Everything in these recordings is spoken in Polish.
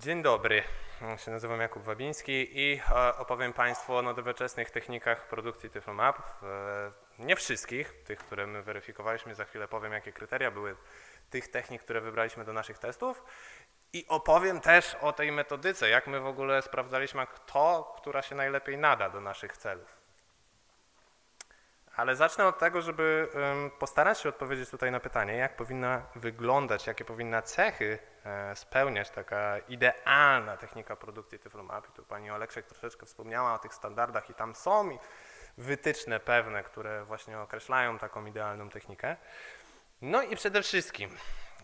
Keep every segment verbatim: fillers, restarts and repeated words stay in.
Dzień dobry, ja się nazywam Jakub Wabiński i opowiem Państwu o nowoczesnych technikach produkcji Tyflomap. Nie wszystkich, tych, które my weryfikowaliśmy, za chwilę powiem, jakie kryteria były tych technik, które wybraliśmy do naszych testów. I opowiem też o tej metodyce, jak my w ogóle sprawdzaliśmy, kto, która się najlepiej nada do naszych celów. Ale zacznę od tego, żeby postarać się odpowiedzieć tutaj na pytanie, jak powinna wyglądać, jakie powinna cechy spełniać taka idealna technika produkcji Tyflomap. I tu pani Oleksiak troszeczkę wspomniała o tych standardach i tam są wytyczne pewne, które właśnie określają taką idealną technikę. No i przede wszystkim,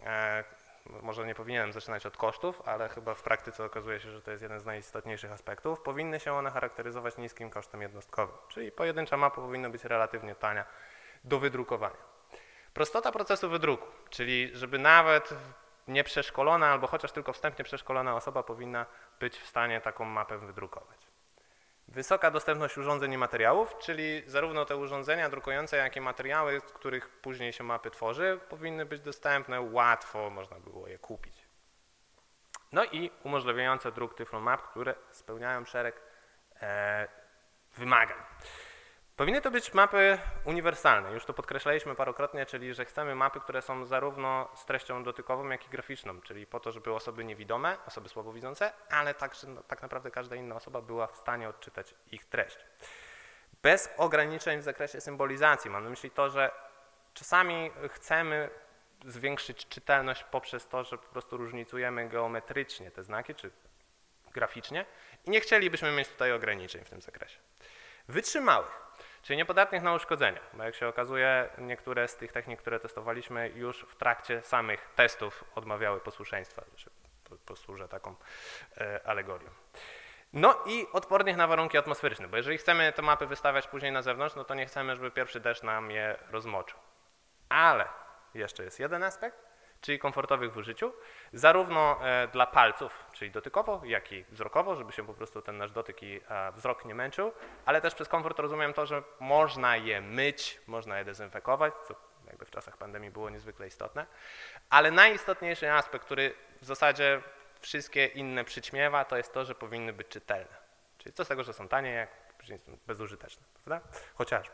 może nie powinienem zaczynać od kosztów, ale chyba w praktyce okazuje się, że to jest jeden z najistotniejszych aspektów. Powinny się one charakteryzować niskim kosztem jednostkowym, czyli pojedyncza mapa powinna być relatywnie tania do wydrukowania. Prostota procesu wydruku, czyli żeby nawet nieprzeszkolona albo chociaż tylko wstępnie przeszkolona osoba powinna być w stanie taką mapę wydrukować. Wysoka dostępność urządzeń i materiałów, czyli zarówno te urządzenia drukujące, jak i materiały, z których później się mapy tworzy, powinny być dostępne, łatwo można było je kupić. No i umożliwiające druk Tyflomap, które spełniają szereg e, wymagań. Powinny to być mapy uniwersalne, już to podkreślaliśmy parokrotnie, czyli że chcemy mapy, które są zarówno z treścią dotykową, jak i graficzną, czyli po to, żeby osoby niewidome, osoby słabowidzące, ale także no, tak naprawdę każda inna osoba była w stanie odczytać ich treść. Bez ograniczeń w zakresie symbolizacji, mam na myśli to, że czasami chcemy zwiększyć czytelność poprzez to, że po prostu różnicujemy geometrycznie te znaki, czy graficznie i nie chcielibyśmy mieć tutaj ograniczeń w tym zakresie. Wytrzymałych, czyli niepodatnych na uszkodzenia, bo jak się okazuje, niektóre z tych technik, które testowaliśmy, już w trakcie samych testów odmawiały posłuszeństwa, że posłużę taką e, alegorią. No i odpornych na warunki atmosferyczne, bo jeżeli chcemy te mapy wystawiać później na zewnątrz, no to nie chcemy, żeby pierwszy deszcz nam je rozmoczył. Ale jeszcze jest jeden aspekt, czyli komfortowych w użyciu, zarówno dla palców, czyli dotykowo, jak i wzrokowo, żeby się po prostu ten nasz dotyk i wzrok nie męczył, ale też przez komfort rozumiem to, że można je myć, można je dezynfekować, co jakby w czasach pandemii było niezwykle istotne, ale najistotniejszy aspekt, który w zasadzie wszystkie inne przyćmiewa, to jest to, że powinny być czytelne. Czyli co z tego, że są tanie, jak później są bezużyteczne, prawda? Chociażby.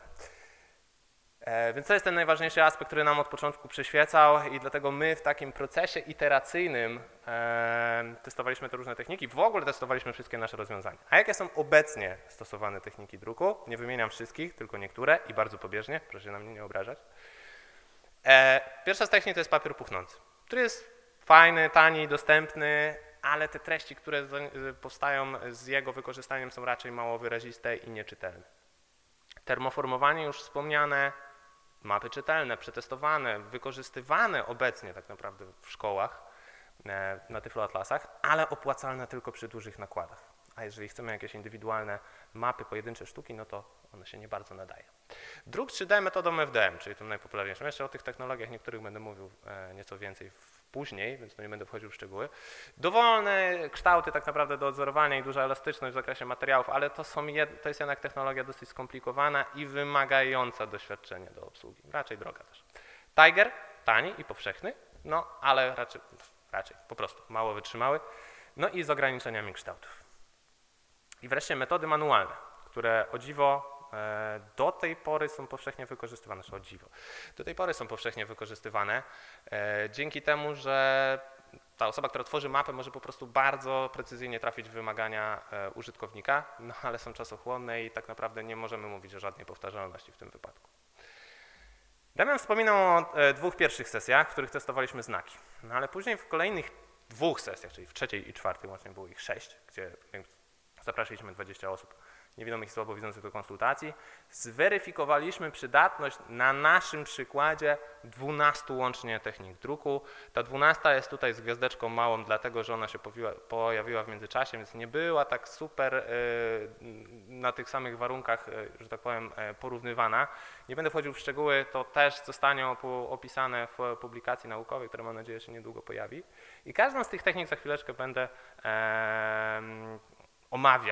E, więc to jest ten najważniejszy aspekt, który nam od początku przyświecał i dlatego my w takim procesie iteracyjnym e, testowaliśmy te różne techniki, w ogóle testowaliśmy wszystkie nasze rozwiązania. A jakie są obecnie stosowane techniki druku? Nie wymieniam wszystkich, tylko niektóre i bardzo pobieżnie, proszę się na mnie nie obrażać. E, pierwsza z technik to jest papier puchnący, który jest fajny, tani, dostępny, ale te treści, które powstają z jego wykorzystaniem są raczej mało wyraziste i nieczytelne. Termoformowanie już wspomniane, mapy czytelne, przetestowane, wykorzystywane obecnie tak naprawdę w szkołach na tyfloatlasach, ale opłacalne tylko przy dużych nakładach. A jeżeli chcemy jakieś indywidualne mapy, pojedyncze sztuki, no to one się nie bardzo nadają. Druk trzy D metodą F D M, czyli tym najpopularniejszym. Jeszcze o tych technologiach niektórych będę mówił nieco więcej później, więc tu nie będę wchodził w szczegóły. Dowolne kształty tak naprawdę do odzorowania i duża elastyczność w zakresie materiałów, ale to, są jed, to jest jednak technologia dosyć skomplikowana i wymagająca doświadczenia do obsługi. Raczej droga też. Tiger, tani i powszechny, no ale raczej, raczej po prostu mało wytrzymały, no i z ograniczeniami kształtów. I wreszcie metody manualne, które o dziwo do tej pory są powszechnie wykorzystywane, znaczy o dziwo, do tej pory są powszechnie wykorzystywane dzięki temu, że ta osoba, która tworzy mapę, może po prostu bardzo precyzyjnie trafić w wymagania użytkownika, no ale są czasochłonne i tak naprawdę nie możemy mówić o żadnej powtarzalności w tym wypadku. Damian wspominał o dwóch pierwszych sesjach, w których testowaliśmy znaki, no ale później w kolejnych dwóch sesjach, czyli w trzeciej i czwartej, łącznie było ich sześć, gdzie zapraszaliśmy dwadzieścia osób niewidomych i słabowidzących do konsultacji, zweryfikowaliśmy przydatność na naszym przykładzie dwunastu łącznie technik druku. Ta dwunasta jest tutaj z gwiazdeczką małą, dlatego że ona się pojawiła w międzyczasie, więc nie była tak super na tych samych warunkach, że tak powiem, porównywana. Nie będę wchodził w szczegóły, to też zostanie opisane w publikacji naukowej, która mam nadzieję się niedługo pojawi. I każdą z tych technik za chwileczkę będę omawiał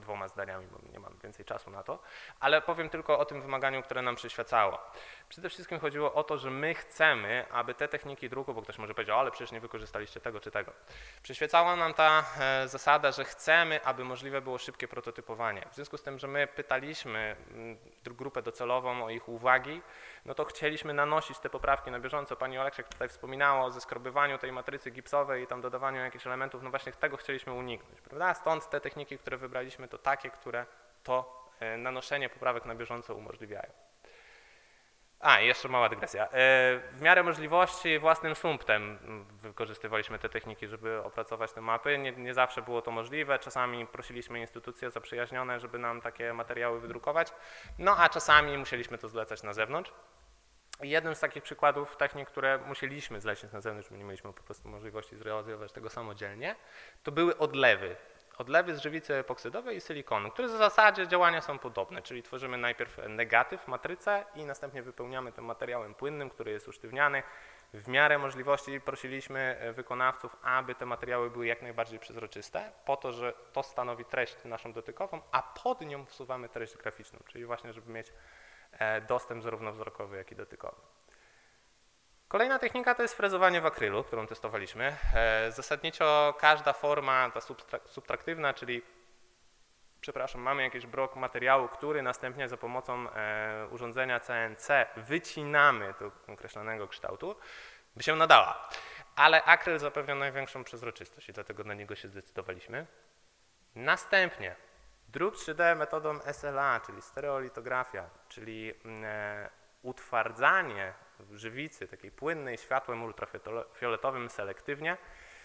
dwoma zdaniami, bo nie mam więcej czasu na to, ale powiem tylko o tym wymaganiu, które nam przyświecało. Przede wszystkim chodziło o to, że my chcemy, aby te techniki druku, bo ktoś może powiedzieć, ale przecież nie wykorzystaliście tego czy tego. Przyświecała nam ta e, zasada, że chcemy, aby możliwe było szybkie prototypowanie. W związku z tym, że my pytaliśmy m, grupę docelową o ich uwagi, no to chcieliśmy nanosić te poprawki na bieżąco. Pani Oleksiak tutaj wspominała o zeskrobywaniu tej matrycy gipsowej i tam dodawaniu jakichś elementów, no właśnie tego chcieliśmy uniknąć, prawda? Stąd te techniki, które wybraliśmy, to takie, które to e, nanoszenie poprawek na bieżąco umożliwiają. A, i jeszcze mała dygresja. W miarę możliwości własnym sumptem wykorzystywaliśmy te techniki, żeby opracować te mapy. Nie, nie zawsze było to możliwe, czasami prosiliśmy instytucje zaprzyjaźnione, żeby nam takie materiały wydrukować, no a czasami musieliśmy to zlecać na zewnątrz. I jednym z takich przykładów technik, które musieliśmy zlecić na zewnątrz, bo nie mieliśmy po prostu możliwości zrealizować tego samodzielnie, to były odlewy. Odlewy z żywicy epoksydowej i silikonu, które w zasadzie działania są podobne, czyli tworzymy najpierw negatyw, matrycę i następnie wypełniamy tym materiałem płynnym, który jest usztywniany. W miarę możliwości prosiliśmy wykonawców, aby te materiały były jak najbardziej przezroczyste, po to, że to stanowi treść naszą dotykową, a pod nią wsuwamy treść graficzną, czyli właśnie, żeby mieć dostęp zarówno wzrokowy, jak i dotykowy. Kolejna technika to jest frezowanie w akrylu, którą testowaliśmy. Zasadniczo każda forma, ta subtraktywna, czyli przepraszam, mamy jakiś blok materiału, który następnie za pomocą urządzenia C N C wycinamy do określonego kształtu, by się nadała. Ale akryl zapewnia największą przezroczystość i dlatego na niego się zdecydowaliśmy. Następnie druk trzy D metodą S L A, czyli stereolitografia, czyli utwardzanie żywicy takiej płynnej światłem ultrafioletowym selektywnie,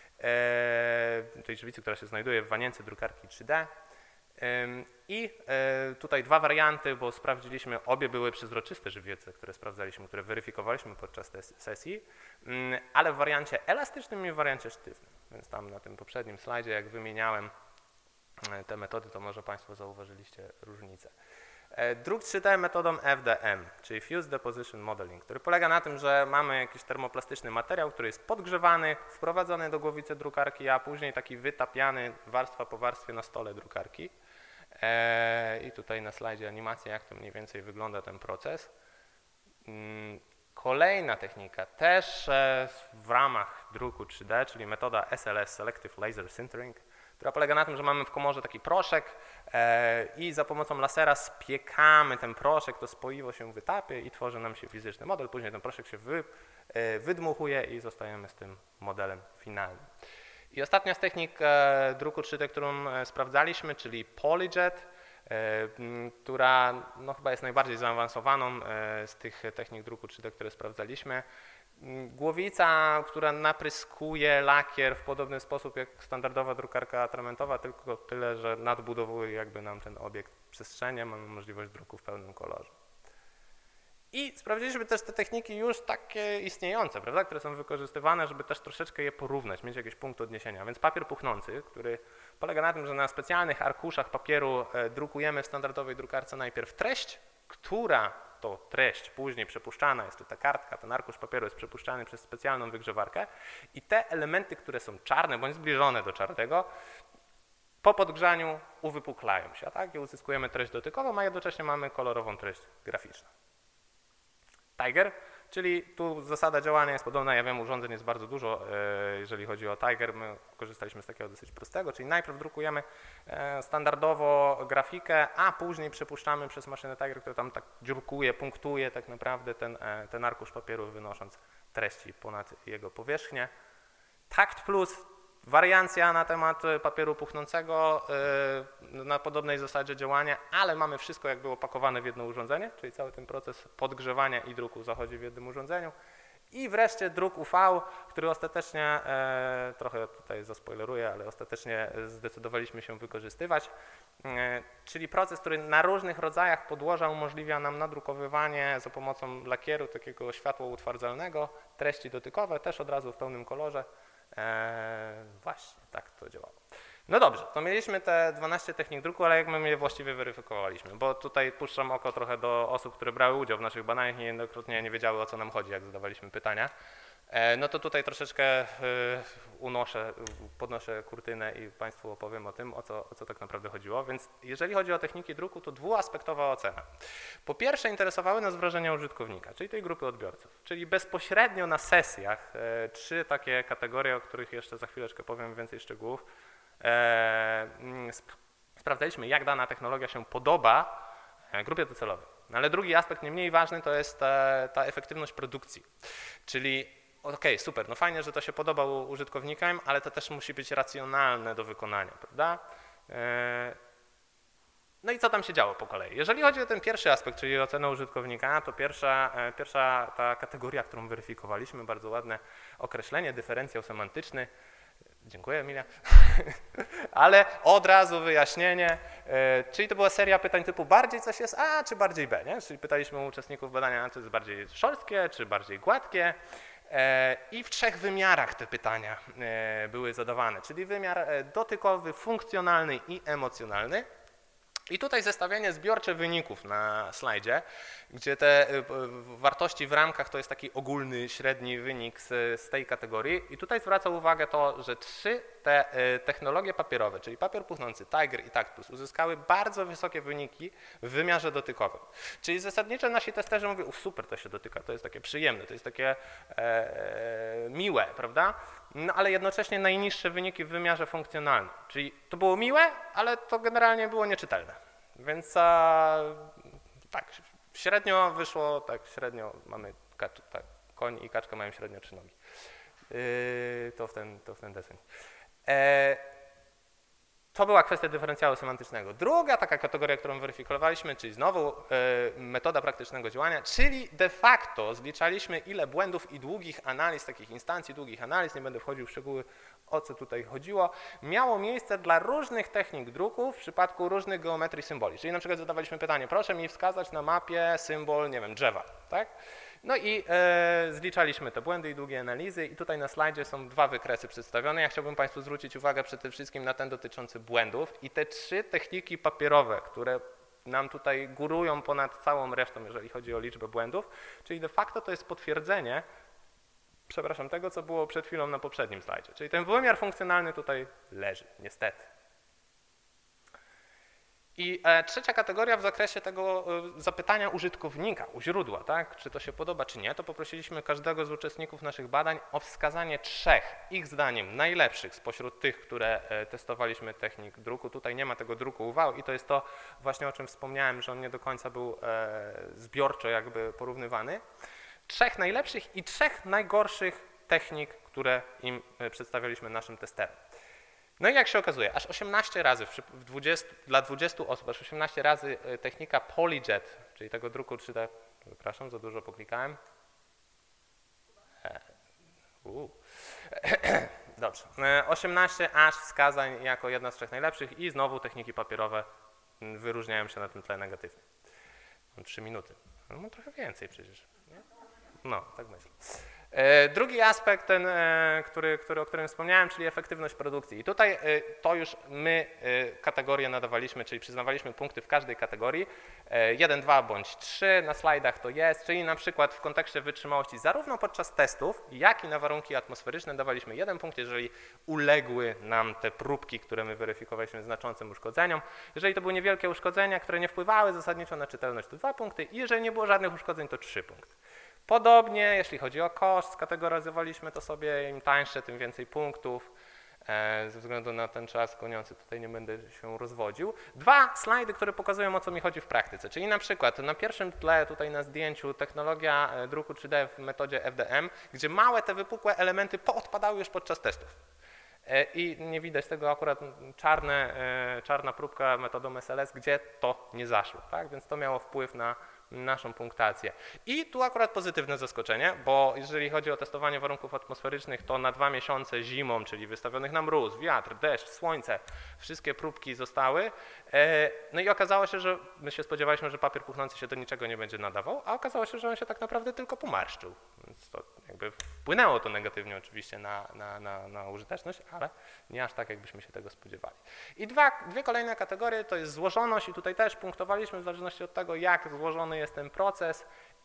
tej żywicy, która się znajduje w wanience drukarki trzy D. I tutaj dwa warianty, bo sprawdziliśmy, obie były przezroczyste żywice, które sprawdzaliśmy, które weryfikowaliśmy podczas tej sesji, ale w wariancie elastycznym i w wariancie sztywnym. Więc tam na tym poprzednim slajdzie, jak wymieniałem te metody, to może Państwo zauważyliście różnicę. Druk trzy D metodą F D M, czyli Fused Deposition Modeling, który polega na tym, że mamy jakiś termoplastyczny materiał, który jest podgrzewany, wprowadzony do głowicy drukarki, a później taki wytapiany warstwa po warstwie na stole drukarki. I tutaj na slajdzie animacja, jak to mniej więcej wygląda ten proces. Kolejna technika, też w ramach druku trzy D, czyli metoda S L S, Selective Laser Sintering, która polega na tym, że mamy w komorze taki proszek i za pomocą lasera spiekamy ten proszek, to spoiwo się wytapie i tworzy nam się fizyczny model. Później ten proszek się wy, wydmuchuje i zostajemy z tym modelem finalnym. I ostatnia z technik druku trzy D, którą sprawdzaliśmy, czyli PolyJet, która no, chyba jest najbardziej zaawansowaną z tych technik druku trzy D, które sprawdzaliśmy. Głowica, która napryskuje lakier w podobny sposób jak standardowa drukarka atramentowa, tylko tyle, że nadbudowuje jakby nam ten obiekt przestrzenie, mamy możliwość druku w pełnym kolorze. I sprawdziliśmy też te techniki już takie istniejące, prawda, które są wykorzystywane, żeby też troszeczkę je porównać, mieć jakiś punkt odniesienia. Więc papier puchnący, który polega na tym, że na specjalnych arkuszach papieru drukujemy w standardowej drukarce najpierw treść, która to treść później przepuszczana, jest to ta kartka, ten arkusz papieru jest przepuszczany przez specjalną wygrzewarkę i te elementy, które są czarne bądź zbliżone do czarnego, po podgrzaniu uwypuklają się, tak? I uzyskujemy treść dotykową, a jednocześnie mamy kolorową treść graficzną. Tiger, czyli tu zasada działania jest podobna, ja wiem, urządzeń jest bardzo dużo, jeżeli chodzi o Tiger, my korzystaliśmy z takiego dosyć prostego, czyli najpierw drukujemy standardowo grafikę, a później przepuszczamy przez maszynę Tiger, która tam tak dziurkuje, punktuje tak naprawdę ten, ten arkusz papieru, wynosząc treści ponad jego powierzchnię. Tact Plus, wariancja na temat papieru puchnącego na podobnej zasadzie działania, ale mamy wszystko jakby opakowane w jedno urządzenie, czyli cały ten proces podgrzewania i druku zachodzi w jednym urządzeniu. I wreszcie druk U V, który ostatecznie, trochę tutaj zaspoileruję, ale ostatecznie zdecydowaliśmy się wykorzystywać, czyli proces, który na różnych rodzajach podłoża umożliwia nam nadrukowywanie za pomocą lakieru takiego światło utwardzalnego, treści dotykowe, też od razu w pełnym kolorze. Eee, właśnie, tak to działało. No dobrze, to mieliśmy te dwanaście technik druku, ale jak my je właściwie weryfikowaliśmy? Bo tutaj puszczam oko trochę do osób, które brały udział w naszych badaniach i niejednokrotnie nie wiedziały, o co nam chodzi, jak zadawaliśmy pytania. No to tutaj troszeczkę unoszę, podnoszę kurtynę i Państwu opowiem o tym, o co, o co tak naprawdę chodziło. Więc jeżeli chodzi o techniki druku, to dwuaspektowa ocena. Po pierwsze interesowały nas wrażenia użytkownika, czyli tej grupy odbiorców, czyli bezpośrednio na sesjach trzy takie kategorie, o których jeszcze za chwileczkę powiem więcej szczegółów. Sprawdzaliśmy, jak dana technologia się podoba grupie docelowej. Ale drugi aspekt, nie mniej ważny, to jest ta, ta efektywność produkcji, czyli okej, okay, super, no fajnie, że to się podoba użytkownikom, ale to też musi być racjonalne do wykonania, prawda? No i co tam się działo po kolei? Jeżeli chodzi o ten pierwszy aspekt, czyli ocenę użytkownika, to pierwsza, pierwsza ta kategoria, którą weryfikowaliśmy, bardzo ładne określenie, dyferencjał semantyczny. Dziękuję, Emilia. Ale od razu wyjaśnienie, czyli to była seria pytań typu bardziej coś jest A, czy bardziej B, nie? Czyli pytaliśmy uczestników badania, czy jest bardziej szorstkie, czy bardziej gładkie. I w trzech wymiarach te pytania były zadawane, czyli wymiar dotykowy, funkcjonalny i emocjonalny. I tutaj zestawienie zbiorcze wyników na slajdzie, gdzie te wartości w ramkach to jest taki ogólny, średni wynik z, z tej kategorii. I tutaj zwraca uwagę to, że trzy te technologie papierowe, czyli papier puchnący, Tiger i Tactus, uzyskały bardzo wysokie wyniki w wymiarze dotykowym. Czyli zasadniczo nasi testerzy mówią, super, to się dotyka, to jest takie przyjemne, to jest takie e, miłe, prawda? No ale jednocześnie najniższe wyniki w wymiarze funkcjonalnym. Czyli to było miłe, ale to generalnie było nieczytelne. Więc a, tak, średnio wyszło, tak średnio mamy, kacz, tak, koń i kaczka mają średnio trzy nogi. Yy, to, w ten, to w ten deseń. E, To była kwestia dyferencjału semantycznego. Druga taka kategoria, którą weryfikowaliśmy, czyli znowu y, metoda praktycznego działania, czyli de facto zliczaliśmy, ile błędów i długich analiz, takich instancji długich analiz, nie będę wchodził w szczegóły, o co tutaj chodziło, miało miejsce dla różnych technik druku w przypadku różnych geometrii symboli. Czyli na przykład zadawaliśmy pytanie, proszę mi wskazać na mapie symbol, nie wiem, drzewa, tak? No i e, zliczaliśmy te błędy i długie analizy i tutaj na slajdzie są dwa wykresy przedstawione. Ja chciałbym Państwu zwrócić uwagę przede wszystkim na ten dotyczący błędów i te trzy techniki papierowe, które nam tutaj górują ponad całą resztą, jeżeli chodzi o liczbę błędów, czyli de facto to jest potwierdzenie, przepraszam, tego, co było przed chwilą na poprzednim slajdzie. Czyli ten wymiar funkcjonalny tutaj leży, niestety. I e, trzecia kategoria w zakresie tego e, zapytania użytkownika u źródła, tak? Czy to się podoba, czy nie, to poprosiliśmy każdego z uczestników naszych badań o wskazanie trzech, ich zdaniem, najlepszych spośród tych, które e, testowaliśmy technik druku. Tutaj nie ma tego druku uwał i to jest to właśnie, o czym wspomniałem, że on nie do końca był e, zbiorczo jakby porównywany. Trzech najlepszych i trzech najgorszych technik, które im e, przedstawialiśmy naszym testerem. No i jak się okazuje, aż osiemnaście razy, w dwudziestu, dla dwudziestu osób, aż osiemnaście razy technika PolyJet, czyli tego druku trzy D, przepraszam, za dużo poklikałem. Uu. Dobrze, osiemnaście aż wskazań jako jedna z trzech najlepszych i znowu techniki papierowe wyróżniają się na tym tle negatywnie. Mam trzy minuty, no mam trochę więcej przecież. Nie? No, tak myślę. Drugi aspekt, ten, który, który, o którym wspomniałem, czyli efektywność produkcji. I tutaj to już my kategorie nadawaliśmy, czyli przyznawaliśmy punkty w każdej kategorii, jeden, dwa bądź trzy, na slajdach to jest, czyli na przykład w kontekście wytrzymałości zarówno podczas testów, jak i na warunki atmosferyczne dawaliśmy jeden punkt, jeżeli uległy nam te próbki, które my weryfikowaliśmy znaczącym uszkodzeniom. Jeżeli to były niewielkie uszkodzenia, które nie wpływały zasadniczo na czytelność, to dwa punkty i jeżeli nie było żadnych uszkodzeń, to trzy punkty. Podobnie, jeśli chodzi o koszt, skategoryzowaliśmy to sobie, im tańsze, tym więcej punktów, e, ze względu na ten czas goniący, tutaj nie będę się rozwodził. Dwa slajdy, które pokazują, o co mi chodzi w praktyce, czyli na przykład na pierwszym tle, tutaj na zdjęciu, technologia druku trzy D w metodzie F D M, gdzie małe te wypukłe elementy poodpadały już podczas testów. E, I nie widać tego akurat czarne, e, czarna próbka metodą S L S, gdzie to nie zaszło, tak? Więc to miało wpływ na naszą punktację. I tu akurat pozytywne zaskoczenie, bo jeżeli chodzi o testowanie warunków atmosferycznych, to na dwa miesiące zimą, czyli wystawionych na mróz, wiatr, deszcz, słońce, wszystkie próbki zostały. No i okazało się, że my się spodziewaliśmy, że papier puchnący się do niczego nie będzie nadawał, a okazało się, że on się tak naprawdę tylko pomarszczył. Więc to jakby wpłynęło to negatywnie oczywiście na, na, na, na użyteczność, ale nie aż tak, jakbyśmy się tego spodziewali. I dwa, dwie kolejne kategorie to jest złożoność i tutaj też punktowaliśmy w zależności od tego, jak złożony jest ten proces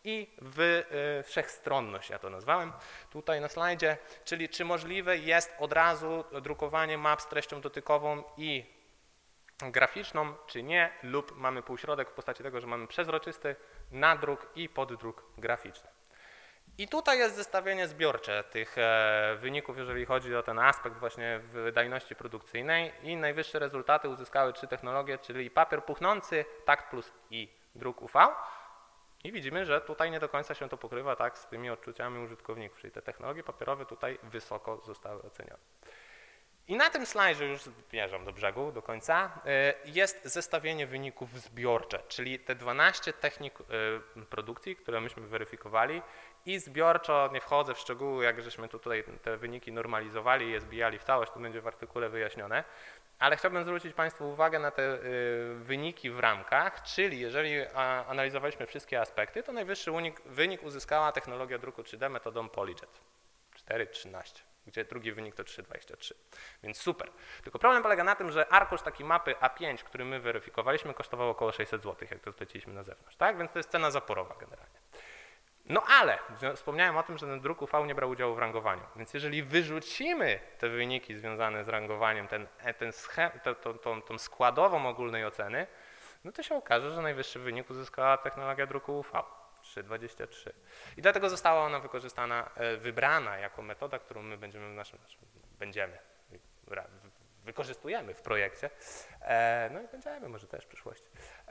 i w, y, wszechstronność, ja to nazwałem tutaj na slajdzie, czyli czy możliwe jest od razu drukowanie map z treścią dotykową i graficzną, czy nie, lub mamy półśrodek w postaci tego, że mamy przezroczysty nadruk i poddruk graficzny. I tutaj jest zestawienie zbiorcze tych e, wyników, jeżeli chodzi o ten aspekt właśnie wydajności produkcyjnej i najwyższe rezultaty uzyskały trzy technologie, czyli papier puchnący, Takt Plus i druk U V. I widzimy, że tutaj nie do końca się to pokrywa tak z tymi odczuciami użytkowników, czyli te technologie papierowe tutaj wysoko zostały ocenione. I na tym slajdzie, już zmierzam do brzegu, do końca, jest zestawienie wyników zbiorcze, czyli te dwanaście technik produkcji, które myśmy weryfikowali i zbiorczo, nie wchodzę w szczegóły, jak żeśmy tutaj te wyniki normalizowali i je zbijali w całość, to będzie w artykule wyjaśnione, ale chciałbym zwrócić Państwu uwagę na te wyniki w ramkach, czyli jeżeli analizowaliśmy wszystkie aspekty, to najwyższy wynik uzyskała technologia druku trzy D metodą PolyJet cztery trzynaście. Gdzie drugi wynik to trzy dwadzieścia trzy, więc super. Tylko problem polega na tym, że arkusz takiej mapy A pięć, który my weryfikowaliśmy, kosztował około sześćset złotych, jak to zleciliśmy na zewnątrz, tak? Więc to jest cena zaporowa generalnie. No ale wspomniałem o tym, że ten druk U V nie brał udziału w rangowaniu, więc jeżeli wyrzucimy te wyniki związane z rangowaniem, ten, ten schem, to, to, to, tą składową ogólnej oceny, no to się okaże, że najwyższy wynik uzyskała technologia druku U V. trzy dwadzieścia trzy. I dlatego została ona wykorzystana, wybrana jako metoda, którą my będziemy w naszym, będziemy, wykorzystujemy w projekcie, no i będziemy może też w przyszłości.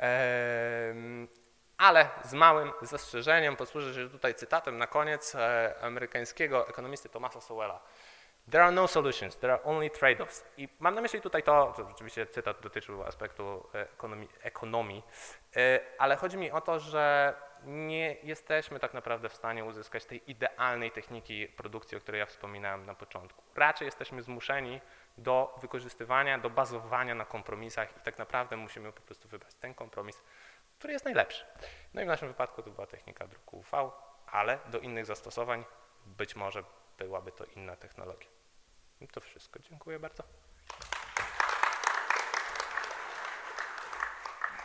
Ale z małym zastrzeżeniem, posłużę się tutaj cytatem na koniec amerykańskiego ekonomisty Thomasa Sowella. There are no solutions, there are only trade-offs. I mam na myśli tutaj to, to oczywiście cytat dotyczył aspektu ekonomii, ekonomii, ale chodzi mi o to, że nie jesteśmy tak naprawdę w stanie uzyskać tej idealnej techniki produkcji, o której ja wspominałem na początku. Raczej jesteśmy zmuszeni do wykorzystywania, do bazowania na kompromisach i tak naprawdę musimy po prostu wybrać ten kompromis, który jest najlepszy. No i w naszym wypadku to była technika druku U V, ale do innych zastosowań być może byłaby to inna technologia. I to wszystko. Dziękuję bardzo.